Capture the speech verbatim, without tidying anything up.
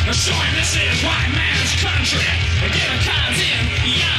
showing this is white man's country. Get a cards in, yeah.